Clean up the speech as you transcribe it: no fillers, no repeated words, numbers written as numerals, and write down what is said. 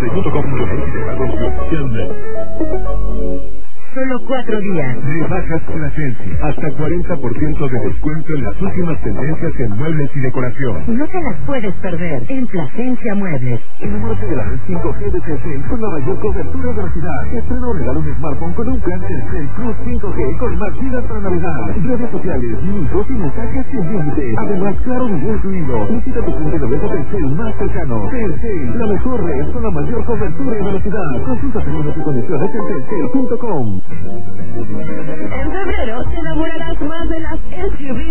Solo 4 días. Rebajas Plasencia. Hasta 40% de descuento en las últimas tendencias en muebles y decoración. No te las puedes perder en Plasencia Muebles. Enamórate de la red 5G de Telcel con la mayor cobertura de velocidad. Estreno o regalo un smartphone con un plan Telcel Plus 5G con más vida para Navidad. Redes sociales, minutos y mensajes sin límite. Además, claro, video incluido. Visita tu punto de venta Telcel más cercano. Telcel, la mejor red con la mayor cobertura y velocidad. Consulta términos y condiciones en telcel.com. En febrero te enamorarás más de las SUV